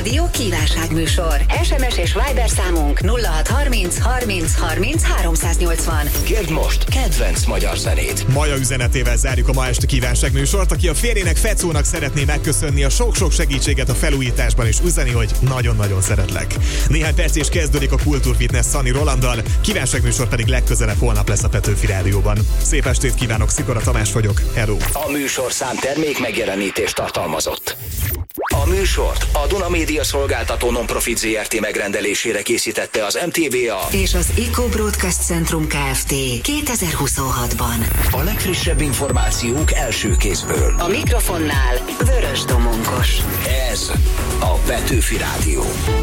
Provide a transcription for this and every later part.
Rádió kívánságműsor. SMS és Viber számunk 0630 30 30 380. Kérd most kedvenc magyar zenét. Maja üzenetével zárjuk a ma esti kívánságműsort, aki a férjének Fecónak szeretné megköszönni a sok-sok segítséget a felújításban, és üzeni, hogy nagyon-nagyon szeretlek. Néhány perc és kezdődik a Kultúrfitness Szani Rolanddal, kívánságműsor pedig legközelebb holnap lesz a Petőfi Rádióban. Szép estét kívánok, Szikora Tamás vagyok, hello! A műsorszám termék megjelenítést tartalmazott. A műsort a Duna Média Szolgáltató Non-Profit Zrt. Megrendelésére készítette az MTVA és az Eco Broadcast Centrum Kft. 2026-ban. A legfrissebb információk első kézből. A mikrofonnál Vörös Domonkos. Ez a Petőfi Rádió.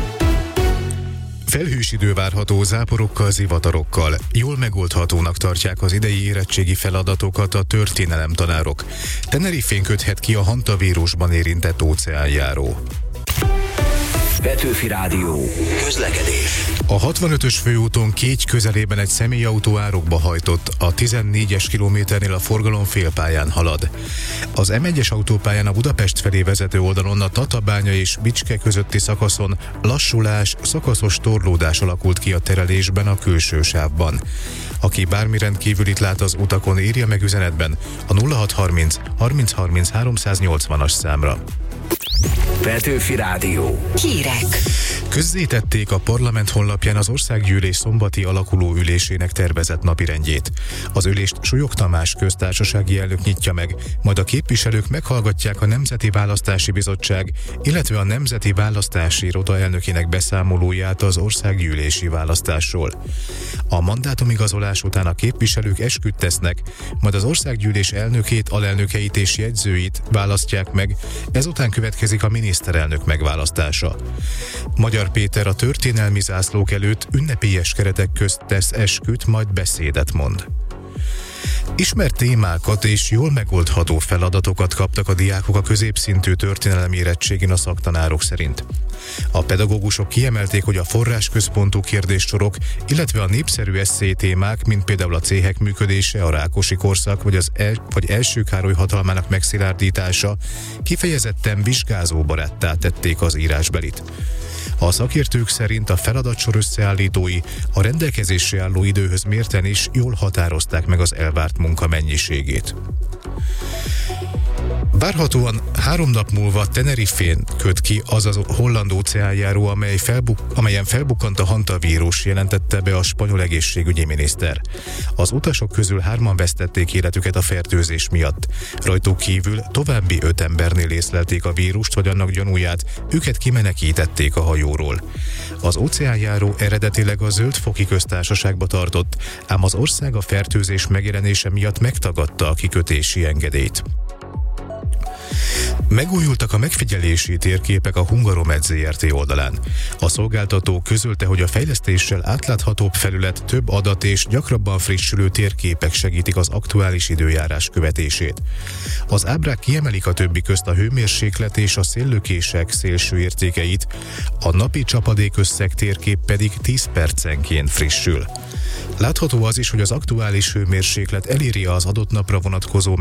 Felhős idő várható záporokkal, zivatarokkal. Jól megoldhatónak tartják az idei érettségi feladatokat a történelemtanárok. Tenerifén köthet ki a hantavírusban érintett óceánjáró. Petőfi Rádió. Közlekedés. A 65-ös főúton Kégy közelében egy személyautó árokba hajtott, a 14-es kilométernél a forgalom félpályán halad. Az M1-es autópályán a Budapest felé vezető oldalon a Tatabánya és Bicske közötti szakaszon lassulás, szakaszos torlódás alakult ki a terelésben a külső sávban. Aki bármi rendkívülit lát az utakon, írja meg üzenetben a 0630 30 30 380-as számra. Petőfi Rádió. Hírek. Közzétették a parlament honlapján az országgyűlés szombati alakuló ülésének tervezett napirendjét. Az ülést Súlyog Tamás köztársasági elnök nyitja meg, majd a képviselők meghallgatják a Nemzeti Választási Bizottság, illetve a Nemzeti Választási Iroda elnökének beszámolóját az országgyűlési választásról. A mandátumigazolás után a képviselők esküt tesznek, majd az országgyűlés elnökét, alelnökeit és jegyzőit választják meg, ezután következik a miniszterelnök megválasztása. Magyar Péter a történelmi zászlók előtt ünnepélyes keretek közt tesz esküt, majd beszédet mond. Ismert témákat és jól megoldható feladatokat kaptak a diákok a középszintű történelmi érettségén a szaktanárok szerint. A pedagógusok kiemelték, hogy a forrásközpontú kérdéssorok, illetve a népszerű esszé témák, mint például a céhek működése, a Rákosi korszak vagy első Károly hatalmának megszilárdítása kifejezetten vizsgázóbaráttá tették az írásbelit. A szakértők szerint a feladatsor összeállítói a rendelkezésre álló időhöz mérten is jól határozták meg az elvárt munka mennyiségét. Várhatóan 3 nap múlva Tenerifén köt ki az a holland óceánjáró, amelyen felbukkant a hantavírus, jelentette be a spanyol egészségügyi miniszter. Az utasok közül 3-an vesztették életüket a fertőzés miatt. Rajtuk kívül további 5 embernél észlelték a vírust, vagy annak gyanúját, őket kimenekítették a hajóról. Az óceánjáró eredetileg a Zöld-foki köztársaságba tartott, ám az ország a fertőzés megjelenése miatt megtagadta a kikötési engedélyt. Megújultak a megfigyelési térképek a Hungaromed Zrt. Oldalán. A szolgáltató közölte, hogy a fejlesztéssel átláthatóbb felület, több adat és gyakrabban frissülő térképek segítik az aktuális időjárás követését. Az ábrák kiemelik a többi közt a hőmérséklet és a széllökések szélső értékeit, a napi csapadékösszeg térkép pedig 10 percenként frissül. Látható az is, hogy az aktuális hőmérséklet eléri az adott napra vonatkozó